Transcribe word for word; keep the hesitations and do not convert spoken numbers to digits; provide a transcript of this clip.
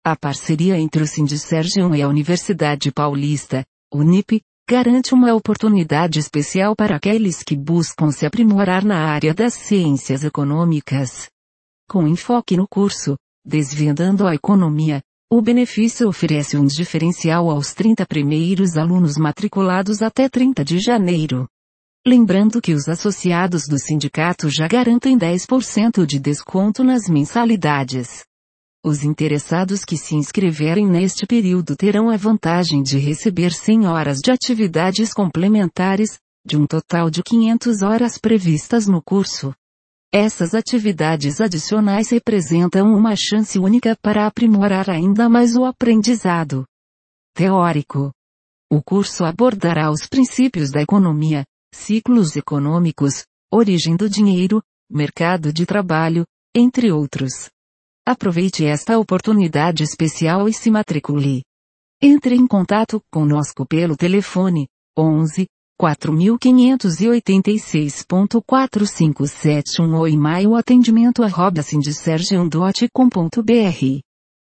A parceria entre o Sindicergium e a Universidade Paulista, Unip, garante uma oportunidade especial para aqueles que buscam se aprimorar na área das ciências econômicas. Com enfoque no curso Desvendando a Economia, o benefício oferece um diferencial aos trinta primeiros alunos matriculados até trinta de janeiro. Lembrando que os associados do sindicato já garantem dez por cento de desconto nas mensalidades. Os interessados que se inscreverem neste período terão a vantagem de receber cem horas de atividades complementares, de um total de quinhentas horas previstas no curso. Essas atividades adicionais representam uma chance única para aprimorar ainda mais o aprendizado teórico. O curso abordará os princípios da economia, ciclos econômicos, origem do dinheiro, mercado de trabalho, entre outros. Aproveite esta oportunidade especial e se matricule. Entre em contato conosco pelo telefone onze, quatro quinhentos e oitenta e seis, quatro cinco sete um ou e-mail atendimento arroba sindicergium ponto com ponto br.